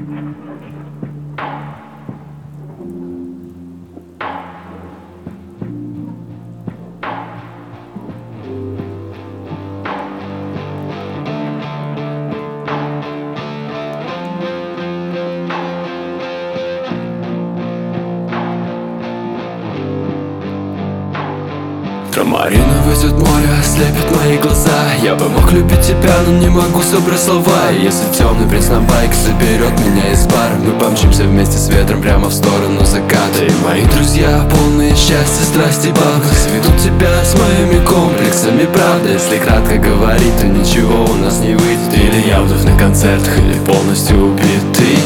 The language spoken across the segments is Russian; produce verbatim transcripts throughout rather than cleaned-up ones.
Марина везет море, слепит мои глаза. Я бы мог любить тебя, но не могу собрать слова. Если темный принц на байк заберет меня из бара, мы помчимся вместе с ветром прямо в сторону заката. И мои друзья, полные счастья, страсти, бабы, сведут тебя с моими комплексами, правда. Если кратко говорить, то ничего у нас не выйдет. Или я вновь на концертах, или полностью убитый.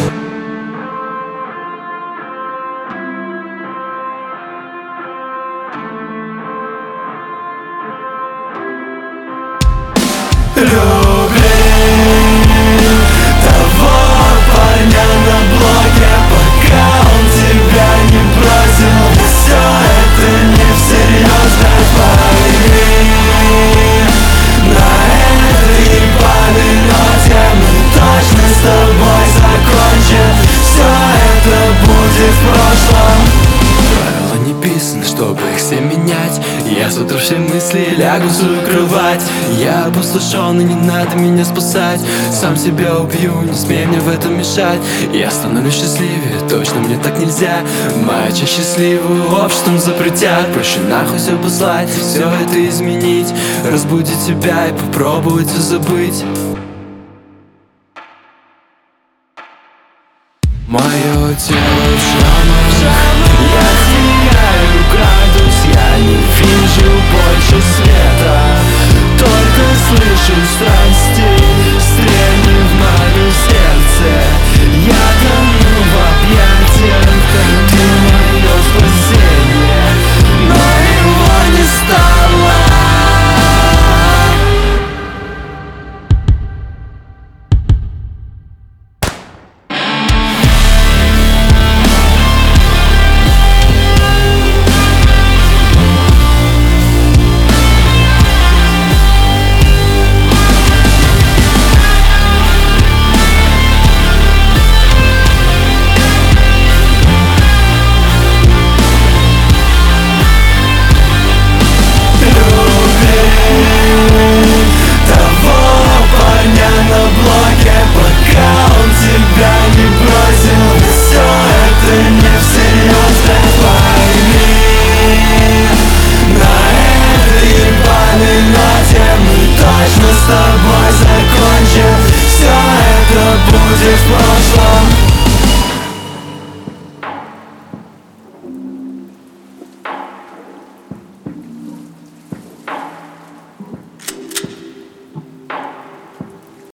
Люби того парня на блоке, пока он тебя не бросил. Все это не всерьез, пойми. На этой ебаной ноте мы точно с тобой закончим. Все это будет в прошлом. Правила не писаны, чтобы их все менять. Я с утра все мысли лягу в свою кровать. Я опустошен, и не надо меня спасать. Сам себя убью, не смей мне в этом мешать. Я становлюсь счастливее, точно мне так нельзя. Моя часть счастливую обществом запретят. Проще нахуй все послать, все это изменить, разбудить себя и попробовать все забыть. Мое тело в шрамах, я теряю градус, я не вижу больше света, только слышу страх.